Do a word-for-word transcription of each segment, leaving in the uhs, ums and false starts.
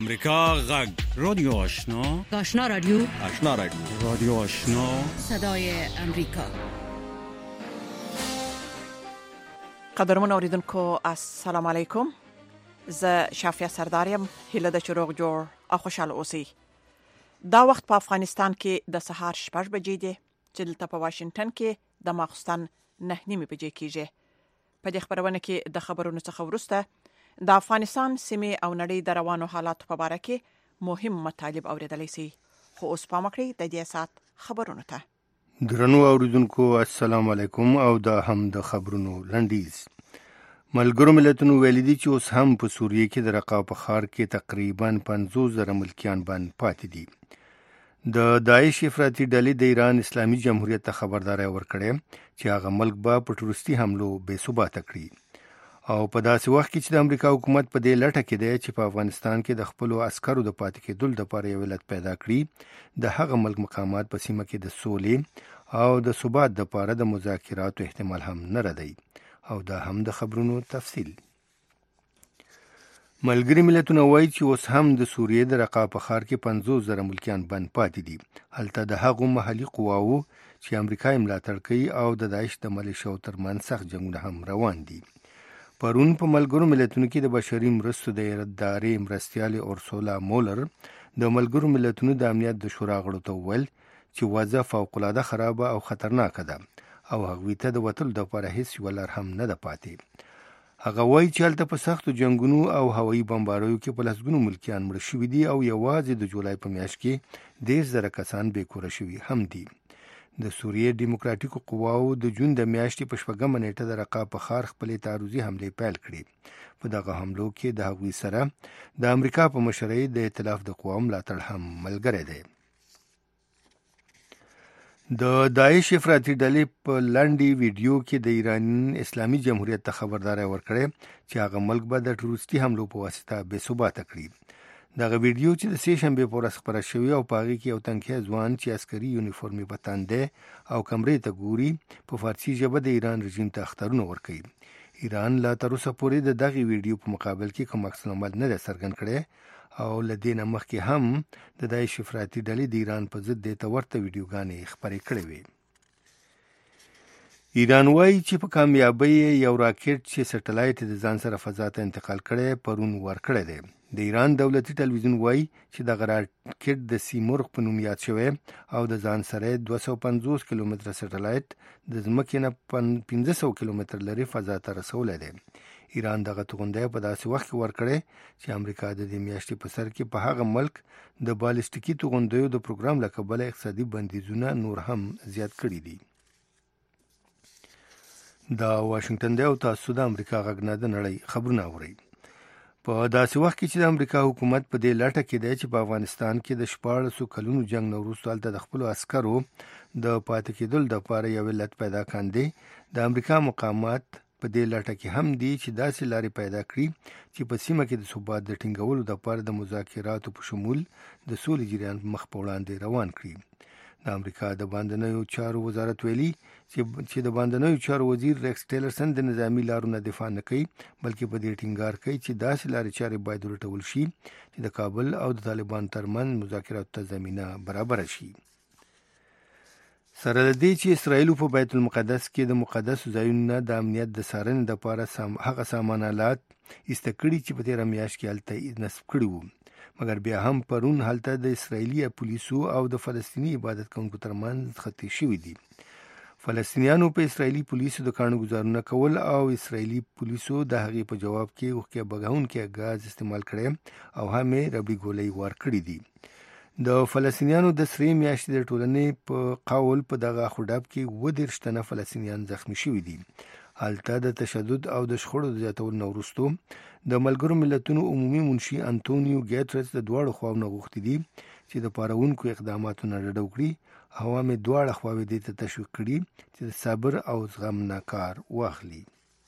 امریکا غږ رادیو آشنا آشنا رادیو آشنا رادیو رادیو آشنا صدای امریکا. قدرمن اوریدونکو السلام علیکم. زه شافیا سردارم. هیله د چروغ جوړ او خوشاله اوسئ. دا وخت په افغانستان کې د سهار شپږ بجې دي چې دلته په واشنگټن کې د ماخستن نه نیمه بجې کېږي. په دې خبرونه کې د خبرونو څخه وروسته د افغانستان سیمه او نړۍ د روانو حالاتو په اړه کې مهم مطالب اوریدلای شي. خو اوس پام وکړئ د دې سات خبرونو ته. درنو اوریدونکو السلام علیکم او دا هم د خبرونو لنډیز. ملګرو ملتونو ویلي دي چې اوس هم په سوریه کې د رقا په ښار کې تقریبا پنځوس زره ملکیان بند پاتې دي. د داعش افراطي ډلې د ایران اسلامي جمهوریت ته خبرداري ورکړې چې هغه ملک به په ټروریستي حملو بې ثباته کړي. او په داسې وخت کې چې د امریکا حکومت په دې لټه کې دی چې په افغانستان کې د خپلو عسکرو د پاتې کېدو لپاره یو علت پیدا کړي، د هغه ملک مقامات په سیمه کې د سولې او د ثبات لپاره د مذاکراتو احتمال هم نه ردی. او دا هم د خبرونو تفصیل. ملګري ملتونه وایي چې اوس هم د سوریې د رقا په ښار کې پنځوس زره ملکیان بند پاتې دي. هلته د هغو محلي قواوو چې امریکا یې ملاتړ کوي او د داعش د ملیشو ترمنځ سخت جنګونه هم روان دي. پرون په ملګرو ملتونو کې د بشري مرستو د ادارې مرستیال اورسولا مولر د ملګرو ملتونو د امنیت د شورا غړو ته وویل چې وضع فوق العاده خرابه او خطرناکه ده او هغوی ته د وتلو دپاره هیڅ یوه لار هم نه ده پاتې. هغه وایي چې هلته په سختو جنګونو او هوایي بمباریو کې په لسګونو ملکیان مړه شوي دي او یوازې د جولای په میاشت کې دېرش زره کسان بې کوره شوي هم دي. د سوریې دیموکراتیکو قواو د جون د میاشتې په شپږمه نیټه د رقا په ښار خپلې تعرضي حملې پیل کړې. په دغه حملو کې د هغوی سره د امریکا په مشرۍ د ائتلاف د قواو ملاتړ هم ملګری دی. د داعش افراطي ډلې په لنډي ویډیو کې د ایران اسلامي جمهوریت ته خبرداري ورکړې چې هغه ملک به د ټروریستي حملو په واسطه بې ثباته کړي. دغه ویډیو چې د سې شنبې په ورځ خپره شوې او په هغې کې یو تنکي ځوان چې عسکري یونیفورمې په تن دی او کمرې ته ګوري په فارسي ژبه د ایران رژیم ته اخطارونه ورکوي. ایران لا تر اوسه پورې د دغې ویډیو په مقابل کې کوم عکس العمل نه دی څرګند کړی او له دې نه مخکې هم د داعش افراطي ډلې د ایران په ضد دې ته ورته ویډیوګانې خپرې کړې وې. ایران وایي چې په کامیابۍ یو راکټ چې سټلایټ د ځان سره فضا ته انتقال کړی پرون ورکړی دی. د ایران دولتي تلویزیون وایي چې دغه راکټ د سیمرغ په نوم یاد شوی او د ځان سره دوه سوه پنځوس کیلومتره سټلایټ د ځمکې نه پنځه سوه کیلومتر لرې فضا ته رسولی دی. ایران دغه توغندی په داسې وخت کې ورکړی چې امریکا د دې میاشتې په سر کې په هغه ملک د بالستیکي توغندیو د پروګرام له کبله اقتصادي بندیزونه نور هم زیات کړي دي. دا واشنگټن دی او تاسو د امریکا غږ نه د نړۍ خبرونه اورئ. په داسې وخت کې چې د امریکا حکومت په دې لټه کې دی چې په افغانستان کې د شپاړسو کلونو جنګ نه وروسته هلته د خپلو عسکرو د پاتې کېدو لپاره یو علت پیدا کاندي، د امریکا مقامات په دې لټه کې هم دي چې داسې لارې پیدا کړي چې په سیمه کې د ثبات د ټینګولو لپاره د مذاکراتو په شمول د سولې جریان مخ په وړاندې روان کړي. د امریکا د باندنیو چارو وزارت ویلي چې د باندنیو چارو وزیر ریکس ټیلرسن د نظامی لارو نه دفاع نه کوي بلکې په دې ټینګار کوي چې داسې لارې چارې باید ولټول شي چې د کابل او د طالبان ترمنځ مذاکراتو ته زمینه برابره شي. سره د دې چې اسرائیل په بیت المقدس کې د مقدسو ځایونو د امنیت د څارنې لپاره هغه سامان آلات ایسته کړي چې په تېره میاشت کې هلته نصب کړي وو، مګر بیا هم پرون هلته د اسرائیلي پولیسو او د فلسطیني عبادت کوونکو ترمنځ خطي شوي دي. فلسطینیانو په اسرائیلي پولیسو د کاڼو ګزارونه کول او اسرائیلي پولیسو د هغې په جواب کې اوښکې بهونکی ګاز استعمال کړی او هم یې ربړي ګولۍ ورکړي دي. د فلسطینیانو د سرې میاشتې د ټولنې په قول په دغه خډاب کې اووه دېرش تنه فلسطینیان زخمي شوي دي. هلته د تشدد او د شخړو د زیاتولو نه وروستو د ملګرو ملتونو عمومي منشي انټونیو ګیټرس د دواړو خواو نه غوښتي دي چې د پارونکو اقداماتو نه ډډه وکړي. هوا مې دواړه خواوې دې ته تشویق کړي چې د صبر او زغم نه کار واخلي.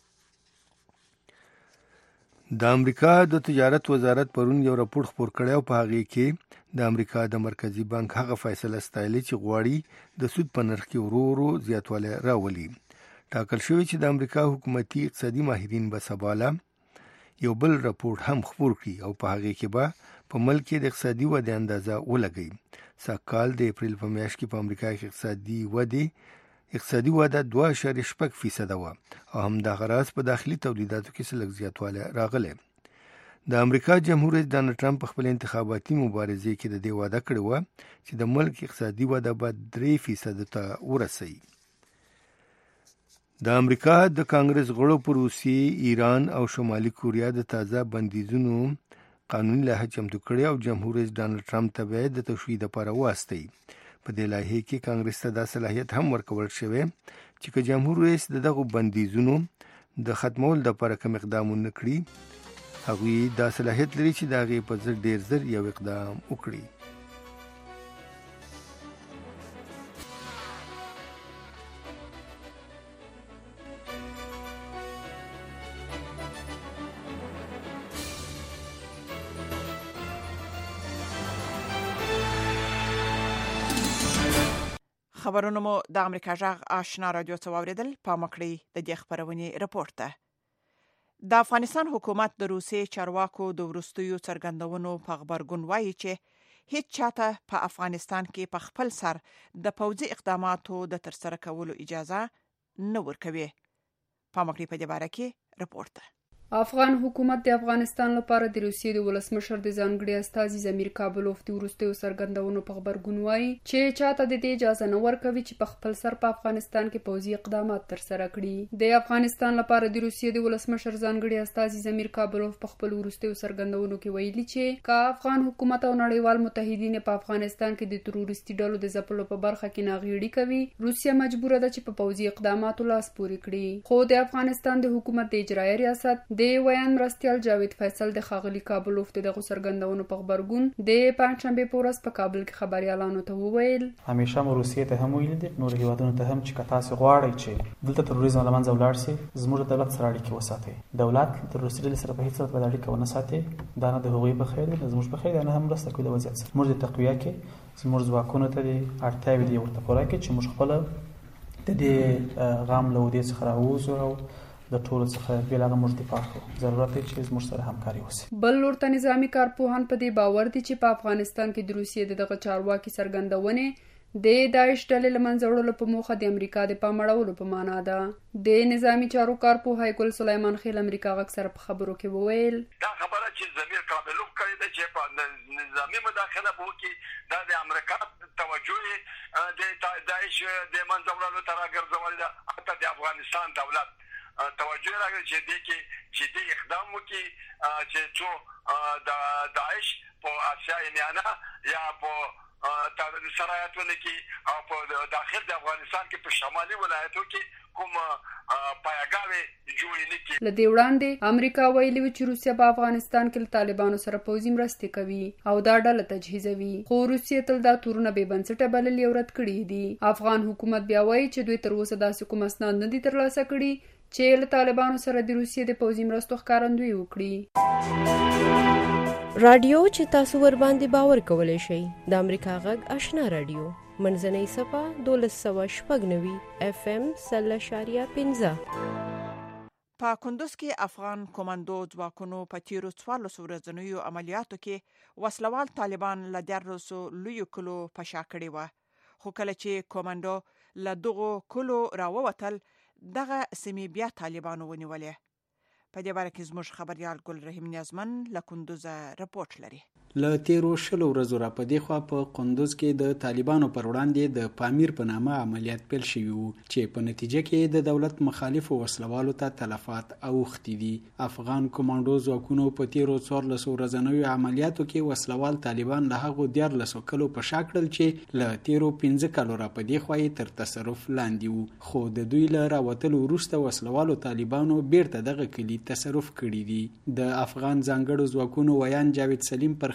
د امریکا د تجارت وزارت پرون یو راپور خپور کړی او په هغې کې د امریکا د مرکزي بانک هغه فیصله ستایلې چې غواړي د سود په نرخ کې ورو ورو زیاتوالی راولي. ټاکل شوی چې د امریکا حکومتي اقتصادي ماهرین به سباله یو بل راپور هم خپور کړي او په هغه کې به په ملک کې د اقتصادي ودې اندازه ولګي. سږکال د اپریل په میاشت کې په امریکا کې اقتصادي ودې اقتصادي وده دوه اعشاریه شپږ فیصد وه او همدغه راز په داخلي تولیداتو کې څه لږ زیاتوالی راغلی. د امریکا جمهور رئیس ډانلډ ټرمپ په خپل انتخاباتي مبارزې کې د دې وعده کړې وه چې د ملک اقتصادي وده به درې فیصد ته ورسوي. د امریکا د کانګرس غړو پر روسیې، ایران او شمالي کوریا د تازه بندیزونو قانوني لایحه چمتو کړې او جمهور رئیس ډانلډ ټرمپ ته به د تشویع لپاره واستوي. په دې لایحه کې کانګرس ته دا صلاحیت هم ورکول شوی چې که جمهور رئیس دغه بندیزونو د ختمولو لپاره کوم اقدام ونه کړي، هغوی دا صلاحیت لري چې د هغې په ضد ډېر زر یو اقدام وکړي. خبرونه مو د امریکا جغ آشنا رادیو څخه واوریدل. په مکړی د دې خبرونې رپورت ده. د افغانستان حکومت د روسي چارواکو د ورستیو څرګندونو په خبرګون وایي چې هیڅ چاته په افغانستان کې په خپل سر د پوځي اقداماتو د ترسره کولو اجازه نه ورکوي. په مکړی په دې باره کې رپورت ده. افغان حکومت د افغانستان لپاره د روسیې د ولسمشر د ځانګړي استازي زمیر کابلوف د وروستیو څرګندونو په خبرګون وایي چې چاته د دې اجازه نه ورکوي چې په خپل سر په افغانستان کې پوځي اقدامات ترسره کړي. د افغانستان لپاره د روسیې د ولسمشر ځانګړي استازي زمیر کابلوف په خپل وروستیو څرګندونو کې ویلي چې که افغان حکومت او نړیوال متحدین په افغانستان کې د تروریستي ډلو د ځپلو په برخه کې ناغېړي کوي، روسیه مجبوره ده چې په پوځي اقداماتو لاس پورې کړي. خو د افغانستان د حکومت د اجرایي ریاست د ویان مرستیال جاوید فیصل د ښاغلي کابلوف د دغه څرګندونو په خبرګون د پنځشنبه په ورځ په کابل کې خبريالانو ته وویل همیشه مو روسیې ته هم ویل دي، نور هیوادونو ته هم چې که تاسو غواړئ چې دلته تروریزم له منځه ولاړ شي، زموږ دولت سره اړیکې وساتئ. دولت تروریستي ډلې سره په هیڅ صورت باندې اړیکه ونه ساتي. دا نه د هغوی په خیر دی، نه زموږ په خیر دی، نه هم مرسته کوي د وضعیت سره. موږ د تقویه کې زموږ ځواکونو ته د اړتیاوې دي ورته پوره کړي چې موږ خپله د دې غام له ودې څخه راووځو او د ټولو څخه بېلغه موږ دفاع کوو. ضرورت دی چې زموږ سره همکاري وشي. بل ورته نظامي کارپوهان په دې باور دي چې په افغانستان کې د روسیې دغه چارواکي څرګندونې د داعش ډلې له منځه وړلو په موخه د امریکا د پام اړولو په معنا ده. د نظامي چارو کارپوه ګل سلیمان خیل امریکا غږ سره په خبرو کې وویل دا خبره چې زمیر کابلوف کړې ده چې په نظامي مداخله به وکړي، دا د امریکا توجه د داعش د منځه وړلو ته راګرځولې ده. حتی د افغانستان دولت توجه راغلی چې دې کې چې دې اقدام وکړي چې څو د داعش په اسیا میانه یا په سرایتونه کې او په داخل د افغانستان کې په شمالي ولایتو کې کوم پایګاوې جوړې نه کړي. له دې وړاندې امریکا ویلي و چې روسیه په افغانستان کې له طالبانو سره پوځي مرستې کوي او دا ډله تجهیزوي، خو روسیه تل دا تورونه بې بنسټه بللي او رد کړي دي. افغان حکومت بیا وایي چې دوی تر اوسه داسې کوم اسناد نه دي ترلاسه کړي چې له طالبانو سره د روسیې د پوځي مرستو ښکارندویي وکړي. رادیو چې تاسو ور باندې باور کولای شئ د امریکا غږ آشنا رادیو منځنۍ صفه دولس سوه شپږ نوي اف ام سل اشاریه پنځه. په کندوز کې افغان کمانډو ځواکونو په تیرو څوارلسو ورځنیو عملیاتو کې وسلوال طالبان له دیارلسو لویو کلو په شا کړي وه، خو کله چې کمانډو له دغو کلو راووتل دغه سیمې بیا طالبانو ونیولې. په دې باره کې زموږ خبريال ګل رحیم نیازمن له کندوز رپورټ لري. له تیرو شلو ورځو را په دې خوا په کندوز کې د طالبانو پر وړاندې د پامیر په نامه عملیات پیل شوي وو چې په نتیجه کې د دولت مخالفو وسلوالو ته تلفات اوښتي دي. افغان کمانډو ځواکونو په تیرو څوارلسو ورځنیو عملیاتو کې وسلوال طالبان له هغو دیارلسو کلو په شا کړل چې له تیرو پنځه کلو را په دې خوا یې تر تصرف لاندې وو، خو د دوی له راوتلو وروسته وسلوالو طالبانو بیرته دغه کلي تصرف کړي دي. د افغان ځانګړو ځواکونو ویان جاوید سلیم پر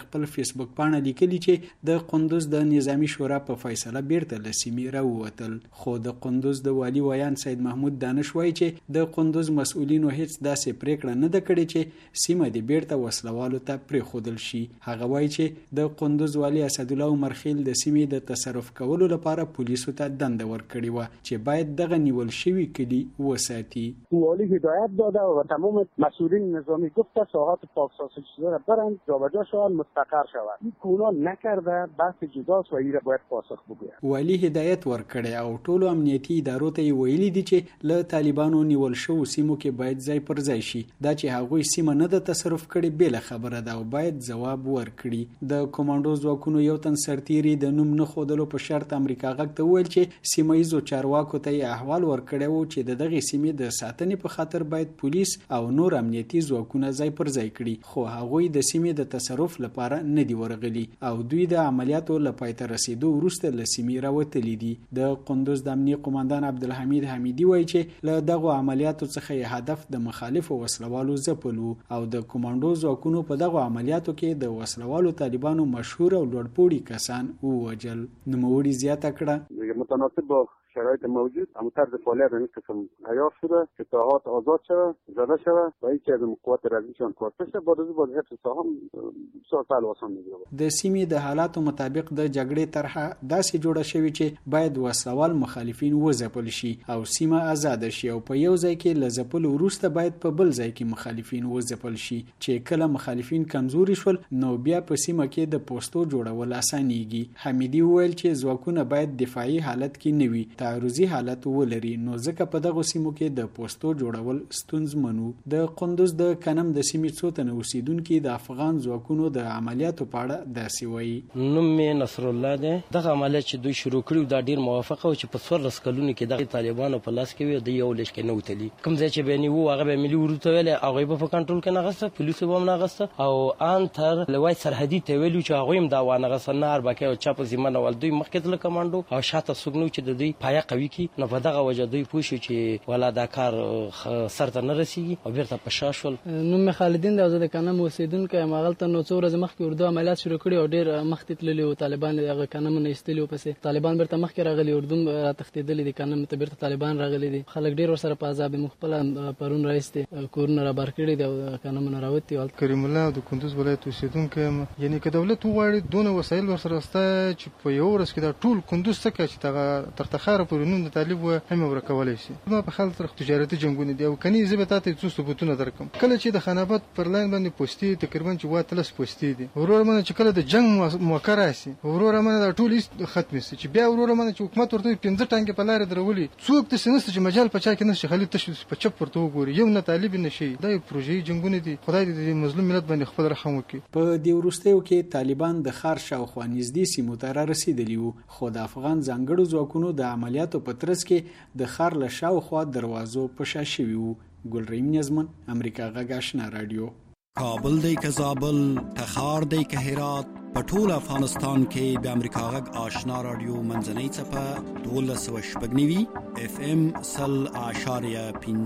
خپل فیسبوک پاڼه لیکلي چې د قندوز د نظامی شورا په فیصله بیرته له سیمې راووتل. خو د قندوز د والي ویان سید محمود دانش وایي چې د قندوز مسؤلینو هیڅ داسې پریکړه نه ده کړې چې سیمه دې بیرته وسلوالو ته پرېښودل شي. هغه وایي چې د قندوز والي اسدالله عمرخیل د سیمې د تصرف کولو لپاره پولیسو ته دنده ورکړې وه چې باید دغه نیول شوي کلي وساتي. والی هدایت داده و تمام مسئولین نظامی گفته ساحات پاکسازی شده را برند جابجا شوند مستقر شود. این کونا نکرده بحث جداست و این را باید پاسخ بگوید. والی هدایت ورکړی او ټولو امنیتي ادارو ته ویلي دي چې له طالبانو نیول شوو سیمو کې باید ځای پر ځای شي. دا چې هغوی سیمه نه ده تصرف کړې بېله خبره ده او باید ځواب ورکړي. د کمانډو ځواکونو یو تن سرتیري د نوم نه ښودلو په شرط امریکا غږ ته وویل چې سیمه ییزو چارواکو ته یې احوال ورکړی و چې د دغې سیمې د ساتنې په خاطر باید پولیس او نور امنیتي ځواکونه ځای پر ځای کړي. خو هغوی د سیمې د تصرف لپاره نه دي ورغلي او دوی د عملیاتو له پای ته رسېدو وروسته له سیمې راوتلي دي. د قندوز د امنیه قماندان عبدالحمید حمیدي وایي چې له دغو عملیاتو څخه یې هدف د مخالفو وسلوالو ځپل و او د کمانډو ځواکونو په دغو عملیاتو کې د وسلوالو طالبانو مشهور او لوړپوړي کسان ووژل. نوموړي زیاته کړه متناسب با شرایط موجود اما طرز فعالیت این قسم عیار شده که ساحات آزاد شود زده شود و هیچ از قوات رزمیشان کار پشته با رزو باز حفظ ساحه بسیار سهل و آسان میگیره. د سیمې د حالاتو مطابق د جګړې طرحه داسې جوړه شوې چې باید وسلوال مخالفین وځپل شي او سیمه آزاد شي او په یو ځای کې له ځپلو وروسته باید په بل ځای کې مخالفین وځپل شي چې کله مخالفین کمزوري شول نو بیا په سیمه کې د پوسټو جوړول اسانيږي. حمیدي وویل چې ځواکونه باید دفاعي حالت کې نه وي تعرضي حالت ولري نو ځکه په دغه سیمو کې د پوسټو جوړول ستونزمن وو. د قندوز د کنم د سیمې څو تنه اوسیدونکي د افغان ځواکونو د عملیاتو په اړه داسې وایي. نوم مې نصر الله دی. دغه عملیات چې دوی شروع کړي دا ډیر موافقه و چې په څوارلس کلونو کې دغه طالبانو په لاس کې وي د یو لښکر نه وتلی کوم ځای چې بینی وو هغه به ملي ورته ویل هغه په کنټرول کې نه غسته پولیسو به نه غسته او ان تر لوی سرحدي ته ویلو چې هغه هم دا وانه غسنه اربکه او چاپ زمانه ول دوی مخکې د کمانډو او شاته سګنو چې د دوی پایا قوي کی نو په دغه وجه دوی پوښي چې ولا دا کار سرته نه رسیږي او بیرته پشاشول. نو مې خالدین د زده کنه اوسیدونکو مغلطه نو څو ورځې مخکې اردو عملیات شروع کړي او ډیر مخکې تللی او طالبان هغه کنه نه استلی او پسې طالبان بیرته مخکې راغلي اردو را تختیدل دي کنه ته بیرته طالبان راغلي دي خلک ډیر ورسره په عذاب مخبل پرون راځي کورونه را بار کړي دي کنه من راوتی ول. کریم الله د کندوز ولایت اوسیدونکو یعنی که دولت وغواړي دونه وسایل ورسره ستا چې په یو ورځ کې دا ټول کندوز څخه چې تغه تر تخاره پورې نوم د طالب و هم ورکولای شي. ما په خلک تر تجارتي جنگونه دی او کني زه به تاسو څه ثبوتونه درکم. کله چې د خنابات پر لاین باندې پوسټي تقریبا چې وا تلس پوسټي دي ورور منه چې کله د جنگ موقع راشي ورور منه د ټول ختم شي چې بیا ورور منه چې حکومت ورته پنځه ټانګه په لار درولي څوک د سنست چې مجال پچا کې نشي خالي تش په چپ ورته وګوري یو نه طالب نشي دا پروژې جنگونه دي خدای دې مظلوم ملت باندې خپل رحم وکړي. په دې وروستیو کې طالبان د خار شاوخوا نږدې سیمو ته را رسیدلی وو خو د افغان ځانګړو ځواکونو د عملیاتو په ترڅ کې د خار له شاوخوا دروازو په شا شوي وو. ګلریم نظمن امریکا غږ آشنا رادیو. کابل دی که زابل تخار دی که هرات په ټول افغانستان کې د امریکا غږ آشنا رادیو منځنۍ څپه دولس سوه شپږ نوي اف ام سل اعشاریه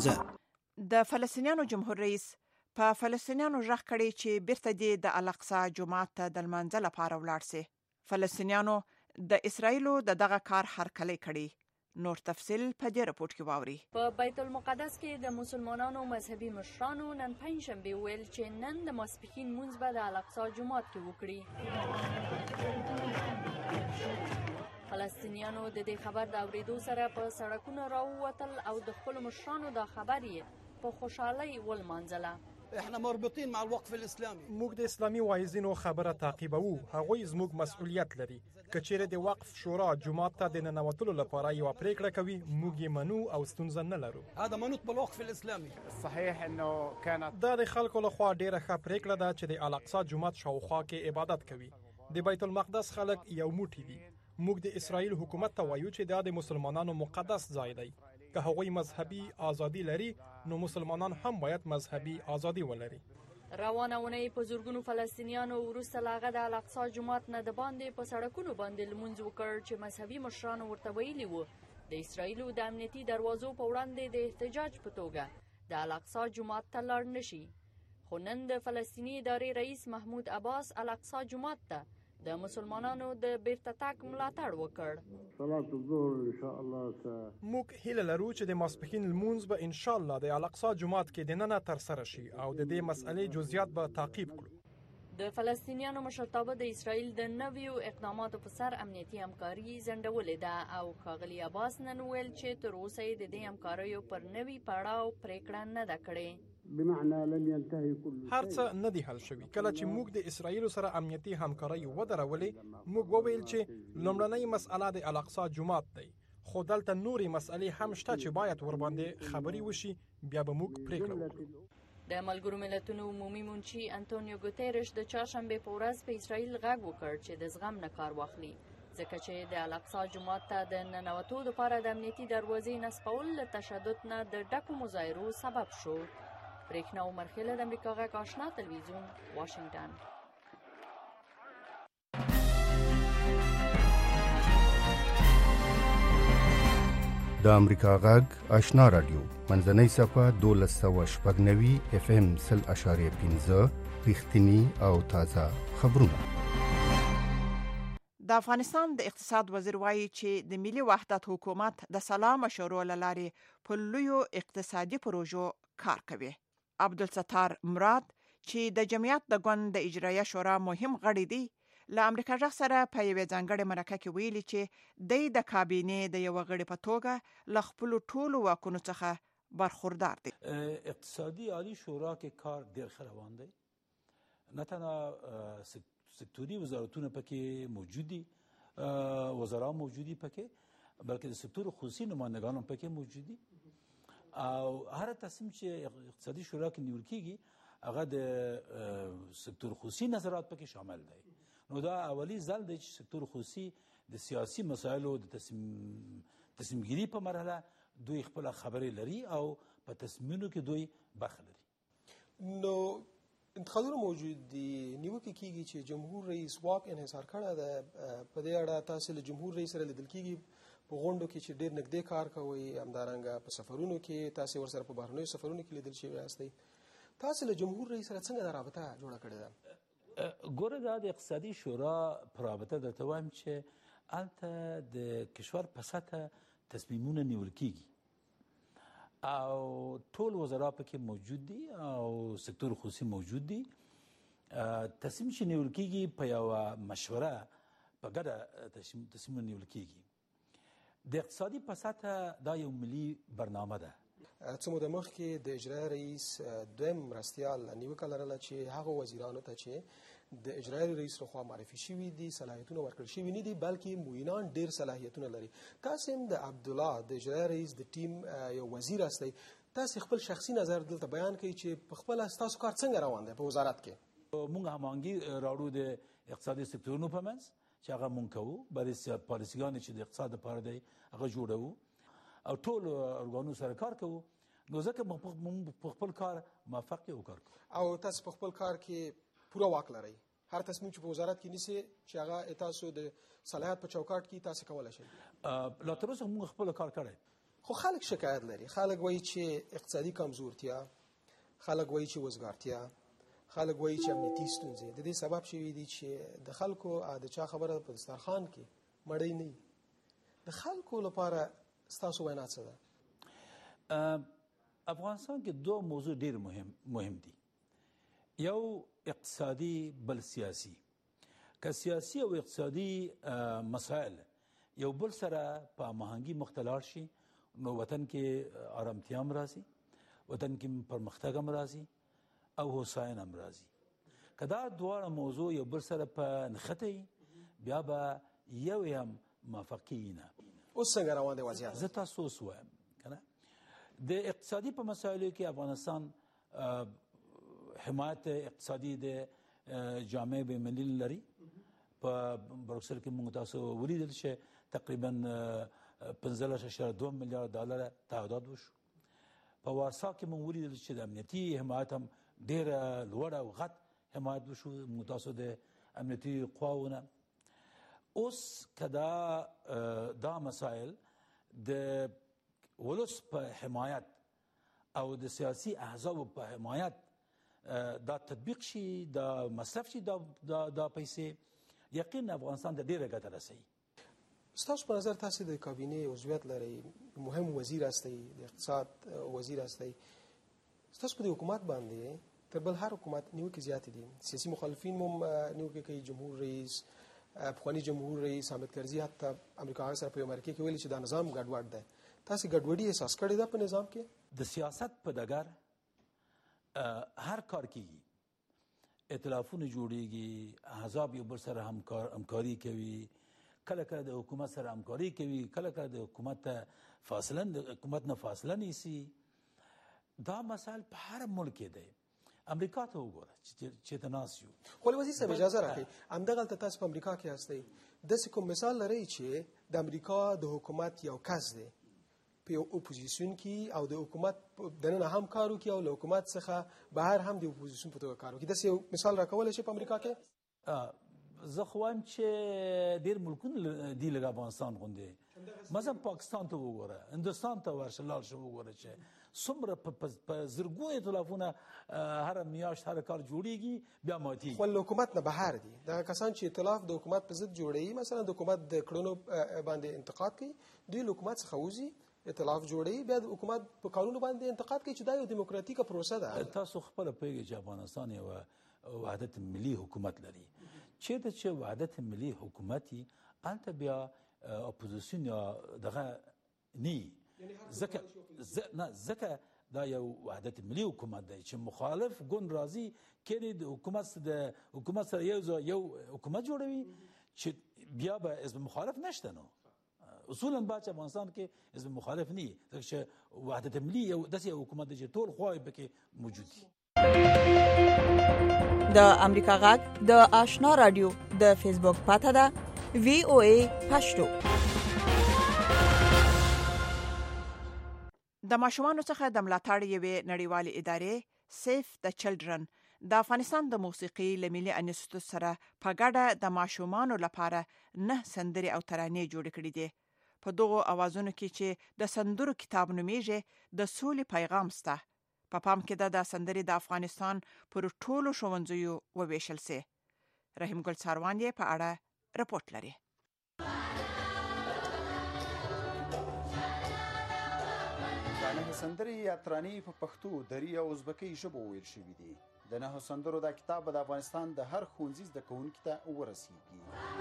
پنځه. د فلسطینیانو جمهور رئیس په فلسطینیانو ژغ کړی چې بیرته دې د الاقصی جومات ته د لمانځه لپاره ولاړ سي. فلسطینیانو د اسرایلو د دغه کار هرکلی کړی. نور تفصیل په دې رپورت کې واوري. په بیت المقدس کې د مسلمانانو مذهبي مشرانو نن پنځشنبه ویل چې نن د ماسپښین مونځ به د الاقصی جومات کې وکړي. فلسطینیانو د دې خبر د اورېدو سره په سړکونو راووتل او د خپل مشرانو د خبرې په خوشحالۍ ولمانځله. احنا مربوطين مع الوقف الاسلامي. موږ د اسلامي واعظینو خبره تعقیبوو. هغوی زموږ مسؤلیت لري. کچېره د وقف شورا جماعت ته د ننوتلو لپاره یو پریکړه کوي موږ یې منو او ستونزه نه لرو. هذا منوط بالوقف الاسلامي. صحیح انه كانت دا د خلکو لخوا ډیره ښه پریکړه ده چې د الاقصی جومات شاوخوا کې عبادت کوي. د بیت المقدس خلک یو موټی دي. موږ د اسرائیل حکومت ته وایو چې دا د مسلمانانو مقدس ځای دی. که هغوی مذهبي ازادي لري نو مسلمانان هم باید مذهبي ازادي ولري. روانه ونې په زورګونو فلسطینیانو وروسته لاغه د الاقصی جومات نه د باندې په سړکونو باندې لمونځ وکړ چې مذهبي مشرانو ورته ویلي وو د اسرائیلو د امنیتي دروازو په وړاندې د احتجاج په توګه د الاقصی جومات ته لاړ نشي. خو نن د فلسطیني ادارې رئیس محمود عباس الاقصی جومات ته د مسلمانانو د بیرته تګ ملاتړ وکړ. موږ هیله لرو چې د ماسپښین لمونځ به ان شاء الله د الاقصی جومات کې دننه ترسره شي او د دې مسئلې جزئیات به تعقیب کړو. د فلسطینیانو مشرتابه د اسرائیل د نویو اقداماتو په سر امنیتي همکاري ځنډولې ده او ښاغلي عباس نن ویل چې تر اوسه یې د دې همکاریو پر نوي پړاو پریکړه نه ده کړې. هر څه نه دی حل شوي. کله چې موږ د اسرائیل سره امنیتي همکاري ودرولې موږ وویل چې لومړنۍ مسأله د الاقصی جومات دی، خو دلته نورې مسئلې هم شته چې باید ورباندې خبري وشي، بیا به موږ پریکړه وکړو. د ملګرو ملتونو عمومي منشي انټونیو ګوتيرش د چهارشنبه په ورځ په اسرائیل غږ وکړ چې د زغم نه کار واخلي، ځکه چې د الاقصی جومات ته د ننوتو لپاره د امنیتي دروازې نصبول له تشدد نه د ډکو مظاهرو سبب شو. برېښنا عمر خیله د امریکا غږ آشنا تلویزیون واشنگټن. د امریکا غږ آشنا رادیو منځنۍ صفه دولس سوه شپږ نوي اف ام سل اشاریه پنځه رښتینی او تازه خبرونه. د افغانستان د اقتصاد وزیر وایي چې د ملي وحدت حکومت د سلا مشورو له لارې په لویو اقتصادي پروژو کار کوي. عبدالستار مراد چې د جمعیت د ګوند د اجرایه شورا مهم غړی دی له امریکا غږ سره په یوې ځانګړې مرکه کې ویلي چې د کابینې د یو غړي په توګه له خپل ټولو واکونو څخه برخوردار دی. اقتصادي عالی شورا کې کار ډیر ښه روان دی. نه تنها سکتوري وزارتونه پکې موجود دي، وزرا موجود دي پکې، بلکې د سکتور خصوصي نمائندگان هم پکې موجود دي او هر تصمیم چې اقتصادي شورا کې نیول کیږي هغه د سکتور خصوصي نظرات پکې شامل دی. نو دا اولی ځل دی چې سکتور خصوصي د سیاسي مسایلو د تصمیم تصمیمګیري په مرحله دوی خپل خبرې لري او په تصمیمونو کې دوی برخه لري. نو انتخابونه موجود دي، نیوکه کیږي چې جمهور رئیس واک انحصار کړی ده. په دې اړه تاسو له جمهور رئیس سره لیدل کیږي په غونډو کې چې ډېر نږدې کار کوي، همدارنګه په سفرونو کې تاسو ورسره په بهرنیو سفرونو کې لیدل شوي یاستئ. تاسو له جمهور رئیس سره څنګه رابطه جوړه کړې ده؟ ګوره دا د اقتصادي شورا په رابطه درته وایم چې هلته د کشور په سطحه تصمیمونه نیول کیږي او ټول وزرا پکې موجود دي او سکتور خصوصي موجود دي. تصمیم چې نیول کیږي په یوه مشوره په ګډه تصمیمونه نیول کیږي. د اقتصادي په سطحه دا یو ملي برنامه ده. څه موده مخکې د اجرایه رئیس دویم مرستیال نیوکه لرله چې هغه وزیرانو ته چې د اجرایه رئیس لخوا معرفي شوي دي صلاحیتونه ورکړل شوي نه دي، بلکې معینان ډېر صلاحیتونه لري. تاسو هم د عبدالله د اجرایه رئیس د ټیم یو وزیر هستئ، تاسو خپل شخصي نظر دلته بیان کړئ چې په خپله ستاسو کار څنګه روان دی په وزارت کې. موږ هماهنګي راوړو د اقتصادي سکتورونو په منځ چې هغه مونږ کوو، برې پالیسیګانې چې د اقتصاد لپاره دی هغه جوړوو او ټول ارګانونو سره کار کوو. نو ځکه موږ په خپل کار موفق یو کار کوو او تاسو په خپل کار کې پوره واک لرئ. هر تصمیم چې په وزارت کې نیسئ چې هغه تاسو د صلاحیت په چوکاټ کې تاسو کولی شئ. لا تر اوسه موږ خپل کار کړی. خو خلک شکایت لري، خلک وایي چې اقتصادي کمزورتیا، خلک وایي چې وزګارتیا، خلک وایي چې امنیتي ستونزې د دې سبب شوي دي چې د خلکو د چا خبره په دسترخوان کې مړۍ نه وي. د خلکو لپاره ستاسو وینا څه ده؟ افغانستان کې دو موضوع ډېر مهم مهم دي، یو اقتصادي بل سیاسي. که سیاسي او اقتصادي مسائل یو بل سره په هماهنګي مختلار شي نو وطن کې آرامتیا هم راځي، وطن کې پرمختګ هم راځي او هوساینه هم راځي. که دا دواړه موضوع یو بل سره په نښته وي بیا به یو هم موفق کیږي نه. اوس څنګه روان دی وضعیت؟ زه تاسو اوس وایم کنه د اقتصادي په مسایلو کې افغانستان حمایت اقتصادي د جامعه بین‌المللي لري. په بروکسل کې موږ تاسو ولیدل چې تقریبا پنځلس اعشاریه دوه میلیارډ ډالر تعهدات وشو. په وارسا کې موږ ولیدل چې د امنیتي حمایت هم ډېره لوړه او غټ حمایت وشو موږ تاسو د امنیتي قواونه. اوس که دا دا مسایل د ولس په حمایت او د سیاسي احزابو په حمایت دا تطبیق شي دا مصرف شي دا دا پیسې یقینا افغانستان ته ډیره ګټه رسوي. ستاسو په نظر تاسو د کابینې عضویت لرئ، مهم وزیر هستئ، د اقتصاد وزیر هستئ، ستاسو په حکومت باندې تر بل هر حکومت نیوکې زیاتې دي. سیاسي مخالفین هم نیوکې کوي. جمهور رئیس پخوانی جمهور رئیس حامد کرزي حتی امریکا سره په امریکا کې ویلي چې دا نظام ګډوډ دی. تاسو ګډوډي احساس کړی ده په نظام کې؟ د سیاست په ډګر هر کار کیږي، ائتلافونه جوړیږي، احزاب یو بل سره همکاري کوي، کله کله د حکومت سره همکاري کوي، کله کله د حکومت فاصله د حکومت نه فاصله نیسي. دا مسائل په هر ملک کې دی. امریکا ته وګوره چې ته ناست یو. خو وزیر صاحب اجازه راکړئ، همدغلته تاسو په امریکا کې هستئ، داسې کوم مثال لرئ چې د امریکا د حکومت یو کس دی په یو اپوزیسیون کې او د حکومت دننه هم کار وکړي او له حکومت څخه بهر هم د اپوزیسیون په توګه کار وکړي؟ داسې یو مثال راکولی شئ په امریکا کې؟ زه خو وایم چې ډېر ملکونه دي لکه افغانستان غوندې. مثلا پاکستان ته وګوره، هندوستان ته ورشه لاړ شه وګوره چې څومره په زرګونو ائتلافونه هره میاشت هر کال جوړیږي بیا ماتیږي. خو له حکومت نه بهر دي دغه کسان چې ائتلاف د حکومت په ضد جوړوي، مثلا د حکومت د کړنو باندې انتقاد کوي، دوی له حکومت څخه وځي ائتلاف جوړوي، بیا د حکومت په قانونو باندې انتقاد کوي چې دا یو دیموکراتیکه پروسه ده. تاسو خپله پوهېږئ چې افغانستان یو وحدت ملي حکومت لري. چېرته چې وحدت ملي حکومت وي هلته بیا اپوزیسیون یا دغه نه ځکه نه ځکه دا یو وحدت ملي حکومت دی چې مخالف ګوند راځي کینې د حکومت د حکومت سره یو ځای یو حکومت جوړوي چې بیا به حزب مخالف نشته. نو اصولا باید افغانستان کې حزب مخالف نه وي ځکه چې وحدت ملي یو داسې یو حکومت دی چې ټول خواوې پکې موجود دي. د امریکا غږ د آشنا رادیو د فیسبوک پاته ده وی او ای پښتو. د ماشومانو څخه د ملاتړ یوې نړیوالې ادارې سیف د چلډرن د افغانستان د موسیقي له ملي انسټیټیوټ سره په ګډه د ماشومانو لپاره نه سندرې او ترانې جوړې کړې دي. په دغو اوازونو کې چې د سندرو کتاب نومیږي د سولې پیغام سته. په پام کې ده د سندرې د افغانستان پر ټولو ښوونځیو وویشل سي. رحیم ګل ساروان یې په اړه رپورټ لري. نهه سندرې یا ترانې په پښتو، دري او ازبکي ژبو ویل شوي دي. د نهه سندرو دا کتاب به د افغانستان د هر ښوونځي زده کوونکي ته ورسیږي.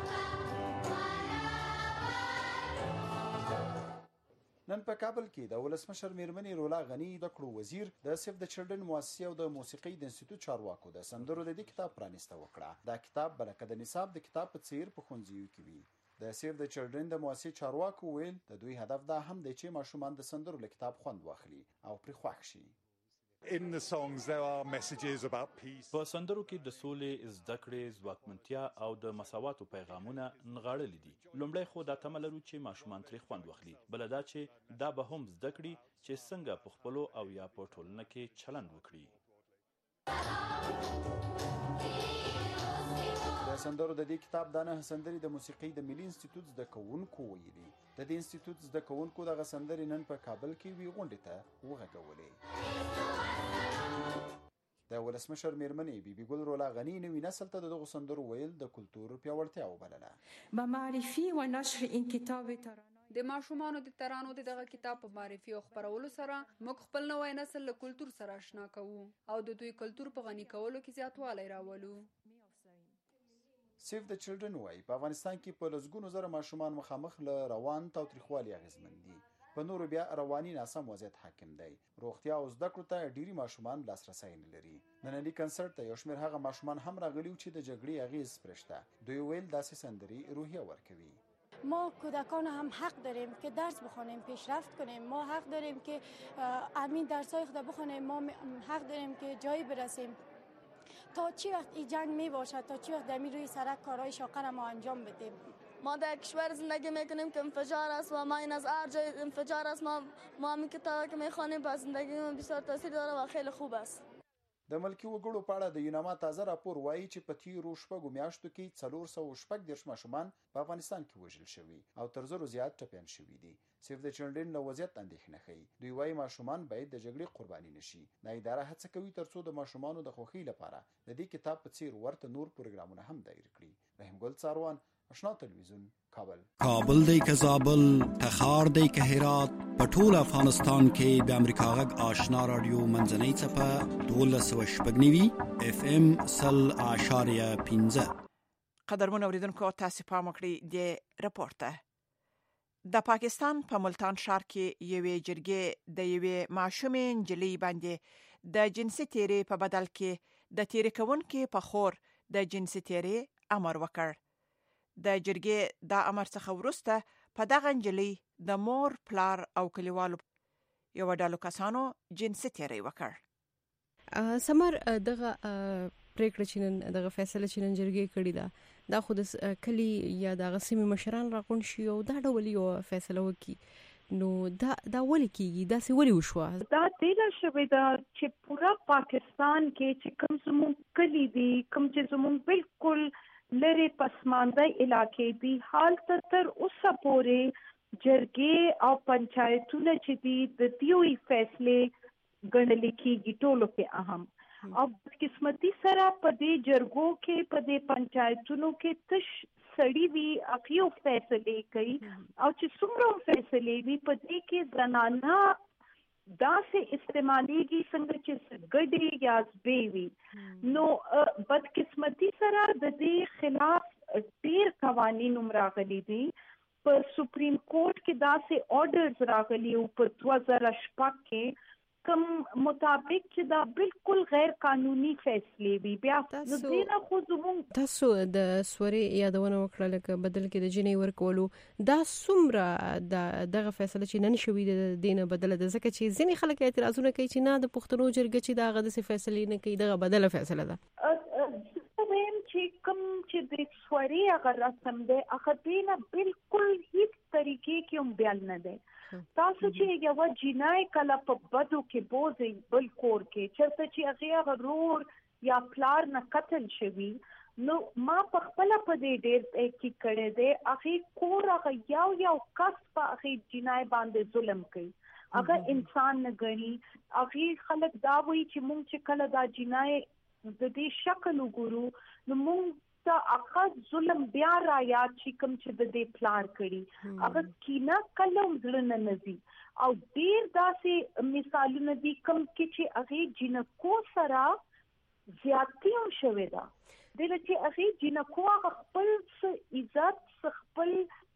نن په کابل کې د ولسمشر میرمنې رولا غني د کړو وزیر د سیف د چلډرن مؤسسې او د موسیقۍ د انسټیټیوټ چارواکو د سندرو د دې کتاب پرانیسته وکړه. دا کتاب بلکې د نصاب د کتاب په څیر په ښوونځیو کې وي. د سیف د چلډرن د مؤسسې چارواکو ویل د دوی هدف دا هم دی چې ماشومان د سندرو له کتاب خوند واخلي او پرې خوښ شي. In the songs there are messages about peace. په سندرو کې د سولې، زده کړې، ځواکمنتیا او د مساواتو پیغامونه نغاړلي دي. لومړی خو دا تمه لرو چې ماشومان ترې خوند واخلي، بله دا چې دا به هم زده کړي چې څنګه په خپلو او یا په ټولنه کې چلند وکړي. د سندرو د دې کتاب د نهه سندرې د موسیقۍ د ملي انسټیټیوټ زده کوونکو ویلي. د دې انسټیټیوټ زده کوونکو دغه سندرې نن په کابل کې وی غونډې ته وغږولې. د ولسمشر میرمنې بیبي ګل رولا غني نوي نسل ته دغه سندرو ویل د کلتور پیاوړتیا وبلله. با معرفي و نشر این کتاب ترانه د ماشومانو د ترانو دغه کتاب په معرفي او خبرولو سره موږ خپل نوې نسل له کلتور سره آشنا کوو او د دوی کلتور په غني کولو کې زیاتوالی راولو. سیف د چلډرن وايي په افغانستان کې په لسګونو زره ماشومان مخامخ له روان تاوتریخوالي اغېزمن دي. په نورو بیا رواني ناسم وضعیت حاکم دی. روغتیا او زده کړو ته ډېری ماشومان لاسرسی نه لري. ننني کنسرت ته یو شمېر هغه ماشومان هم راغلي چې د جګړې اغېز پرېشته. دوی ویل داسې سندرې روحیه ورکوي. ما کودکان هم حق داریم که درس بخونیم، پیشرفت کنیم. ما حق داریم که همین درسای خود بخونیم. ما حق داریم که جایی برسیم. تا چی وقت این جنگ می باشد، تا چی وقت در روی سرک کارهای شاقه ما انجام بدیم. ما در کشور زندگی میکنیم که انفجار است و ما این از هر جای انفجار است ما ما همین کتابی که میخوانیم به زندگی ما بسیار تاثیر داره و خیلی خوب است. د ملکي وګړو په اړه د یوناما تازه راپور وایي چې په تیرو شپږو میاشتو کې څلور سوه شپږ دېرش ماشومان په افغانستان کې وژل شوي او تر زرو زیات ټپیان شوي دي. سیف د چلډرن له وضعیت اندېښنه ښيي. دوی وایي ماشومان باید د جګړې قرباني نشي. دا اداره هڅه کوي ترڅو د ماشومانو د خوښۍ لپاره د دې کتاب په څیر ورته نور پروګرامونه هم دایر کړي. رحیم ګل څاروان، آشنا تلویزیون، کابل. کابل دی که زابل، تخار دی که هرات، په ټول افغانستان کې د امریکا غږ آشنا رادیو منځنۍ څپه دولس سوه شپږ نوي اف ام سل اعشاریه پنځه. قدرمن اوریدونکو تاسو پام وکړئ د راپور ته. د پاکستان په پا ملتان ښار کې یوې جرګې د یوې ماشومې نجلۍ باندې د جنسي تیرې په بدل کې د تیرې کوونکي په خور د جنسي تیرې امر وکړ. د جرګې د امر څخه وروسته په دغه نجلۍ د مور، پلار او کلیوالو یو ډلو کسانو جنسي تیرې وکړ. سمر دغه پریکړه چې نن دغه فیصله چې نن جرګې کړې ده دا خو د کلی یا دغه سیمې مشران راغونډ شي او دا ډول یو فیصله وکړي، نو دا دا ولې کېږي؟ داسې ولې وشوه؟ دا تیله شوې ده چې پورا پاکستان کې چې کوم زموږ کلی دي، کوم چې زموږ بالکل لري پسمانده علاقې دي، حال تر اوسه پورې جرګې او پنچایتونه چې دي د دیوی فیصلې ګڼل کېږي ټولو کې اهم. او قسمتي سره په دې جرګو کې په دې پنچایتونو کې تش سړی وی اخیو فیصلې کوي او چې څومره فیصلې وی په دې کې زنانه داسې استعمالېږي څنګه چې ګډې یا زبې وي. نو بدقسمتي سره د دې خلاف ډېر قوانین هم راغلي دي. په سپریم کورټ کې داسې آرډرز راغلي او په دوه زره شپږ کې کم مطابق چې دا بالکل غیر قانوني فیصلې وي. بیا نو دینه خو زموږ تاسو د سوري یادونه وکړه لکه بدل کې د جنې ورکولو، دا څومره د دغه فیصله چې نن شوې د دینه بدله ده، ځکه چې ځینې خلک اعتراضونه کوي چې نه د پښتنو جرګه چې دغه د فیصلې نه کوي دغه بدله فیصله ده. ویم چې کوم چې د سوري هغه رسم دی هغه دینه بالکل هیڅ طریقې کې هم بیان نه دی. تاسو چې یو جنای کله په بدو کې بوزي بل کور کې چرته چې هغه رور یا پلار نه قتل شوی، نو ما په خپل په دې ډېر تحقیق کړی دی. هغه کور هغه یو یو کس په هغه جنای باندې ظلم کوي، هغه انسان نه ګڼي. هغه خلک دا وایي چې مونږ چې کله دا جنای د دې شکل وګورو نو مونږ ته هغه ظلم بیا را یاد شي کوم چې د دې پلار کړي. هغه کینه کله هم زړه نه نځي او ډېر داسې مثالونه دي کوم کې چې هغې جنکو سره زیاتې هم شوې ده. دله چې هغې جنکو هغه خپل څه عزت څه خپل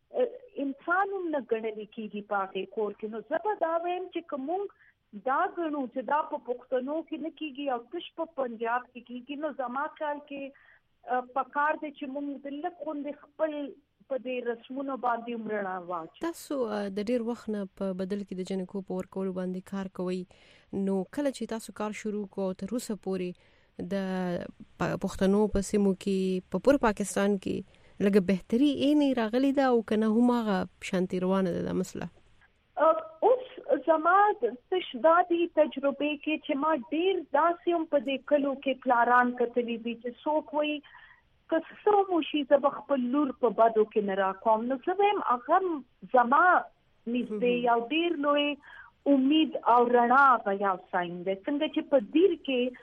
انسان هم نه ګڼلی کېږي په هغې کور کې. نو زه به دا وایم چې که مونږ دا ګڼو چې دا په پښتنو کې نه کېږي او تش په پنجاب کې کېږي، نو زما خیال کې پکار دی چې موږ د لږ غوندې خپل په دې رسمونو باندې هم رڼا واچو. تاسو د ډېر وخت نه په بدل کې د جنکو په ورکولو باندې کار کوئ، نو کله چې تاسو کار شروع کړو تر اوسه پورې د پښتنو په سیمو کې په پوره پاکستان کې لږه بهتري یې راغلې ده او که نه هم هغه شانتي روانه ده دا مسله؟ اوس زما تشدادي تجربه کې چې ما ډېر داسې هم په دې کلو کې پلاران کتلي دي چې څوک وایي که څه مو شي زه به خپل لور په بدو کې نه راکوم. نو زه وایم هغه زما نږدې یو ډېر لوی امید او رڼا هغه یو ساین دی. څنګه چې په دیر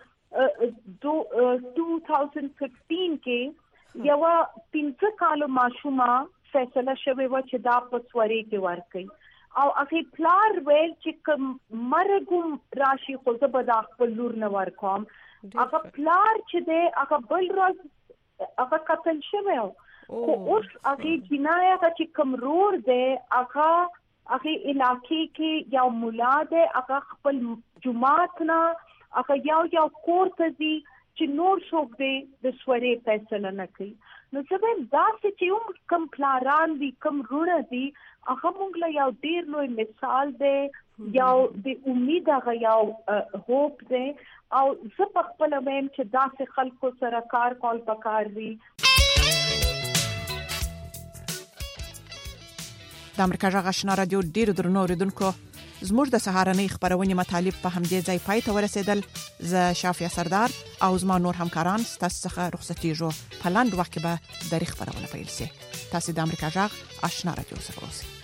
کې دو ټو تھاؤزنډ ففټین کې یوه پنځه کالو ماشومه فیصله شوې وه چې دا په سوري کې ورکوي او هغې پلار ویل چې که مرګ هم راشي خو زه به دا خپل لور نه ورکوم. هغه پلار چې دی هغه بل ورځ هغه قتل شوی و، خو اوس هغې جنای هغه چې کوم رور دی هغه هغې علاقې کې یو ملا دی، هغه خپل جومات نه هغه یو یو کور ته ځي چې نور څوک دی د سوري فیصله نه کوي. نو زه وایم داسې چې هم کوم پلاران دي کوم رونه دي هغه موږ له یو ډېر لوی مثال دی، یو د امید هغه یو هوپ دی او زه په خپله وایم چې داسې خلکو سره کار کول پکار دي. د امریکا غږ آشنا رادیو ډېرو درنو اورېدونکو زموږ د سهارنۍ خبرونې مطالب په همدې ځای پای ته ورسېدل. زه شافیا سردار او زما نور همکاران ستاسو څخه رخصتېږو. په لاندې وخت کې به د خبرونه پیل شي. تاسو د امریکا جغ آشنا رادیو سره اوسئ.